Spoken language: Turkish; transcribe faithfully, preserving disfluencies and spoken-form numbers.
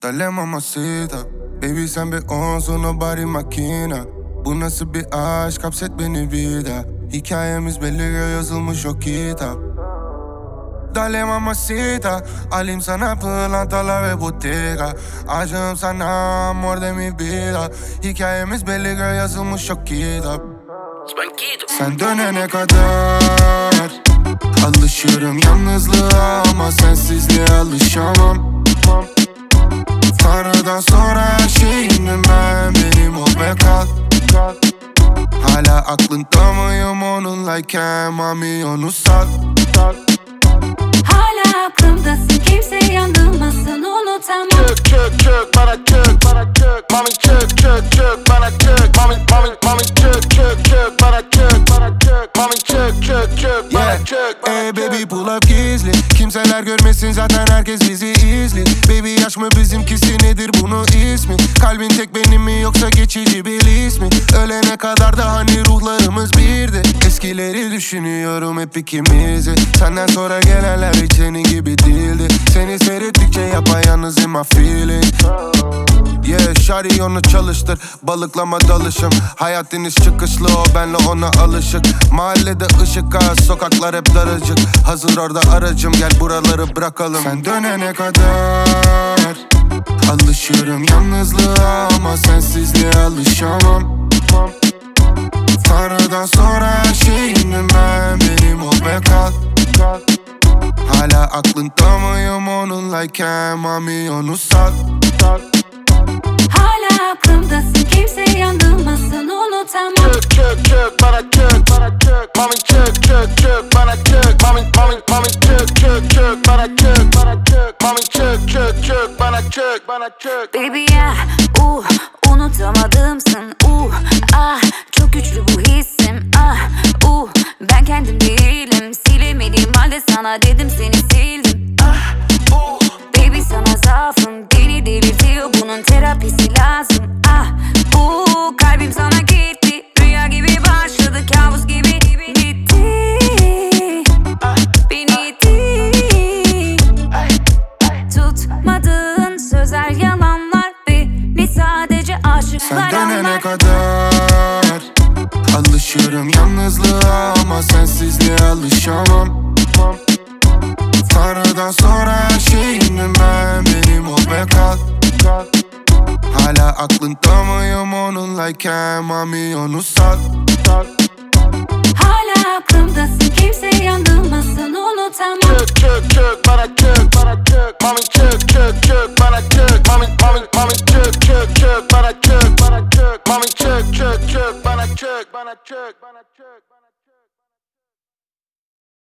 Dale mamacita, baby sen bir onsun, o body makina. Bu nasıl bir aşk, hapset beni bir daha. Hikayemiz belli, yazılmış o kitap. Dale mamacita, alayım sana pırlantalar ve bottega. Aşığım sana, amor de mi vida. Hikayemiz belli, yazılmış o kitap. Sen dönene kadar alışırım yalnızlığa, ama sensizliğe alışamam. Tanrı'dan sonra her şeyimdim ben, benim ol ve kal. Hala aklında mıyım onunlayken, mami onu sal. Hala aklımdasın, kimse yanılmasın, unutamam. Çök çök çök bana çök bana çök mami çök çök çök bana çök mami mami mami çök çök çök bana çök bana çök mami çök çök çök bana çök bana Ey baby pull up gizli, kimseler görmesin zaten herkes bizi izli. Baby yaş mı bizimkisi, nedir bunun ismi? Kalbin tek benim mi yoksa geçici bir his mi? Ölene kadar da hani ruhlarımız birdi. Eskileri düşünüyorum hep ikimizi. Senden sonra gelenler hiç senin gibi değildi. Seni seyrettikçe yapayalnız in my feelings. Yeah, şari onu çalıştır, balıklama dalışım. Hayat iniş çıkışlı, o benle ona alışık. Mahallede ışık az, sokaklar hep daracık. Hazır orada aracım, gel buraları bırakalım. Sen dönene kadar alışırım yalnızlığa, ama sensizliğe alışamam. Tanrı'dan sonra her şeyimdim ben, benim ol ve kal. Hala aklında mıyım onunlayken, mami onu sal. Hala aklımdasın, kimse yanılmasın, unutamam. çök çök çök bana çök bana çök mami çök çök çök bana çök mami mami mami çök çök çök bana çök bana çök mami çök çök çök bana çök bana çök. Baby ya, uh, unutamadımsın, uh, ah, çok güçlü bu hissim, ah, uh, ben kendim değilim, silemediğim halde sana dedim seni sildim, ah, uh, baby sana zaafım beni delirtiyor, bunun terapisi lazım, ah, uh, kalbim sana gitti, rüya gibi başladı, kabus gibi bitti, ah, beni itti, tutmadığın sözler yalanlar, beni sadece aşıklar Sen dönene anlar. kadar alışırım yalnızlığa, ama sensizliğe alışamam. Tanrı'dan sonra her şeyimdim ben, benim ol ve kal. Hala aklında mıyım onunlayken, mami onu sal. Hala aklımdasın, kimse yanılmasın, unutamam. Çök çök çök bana çök bana çök mami çök çök çök bana çök mami mami mami çök çök çök bana çök bana çök mami çök çök çök bana çök bana çök bana çök bana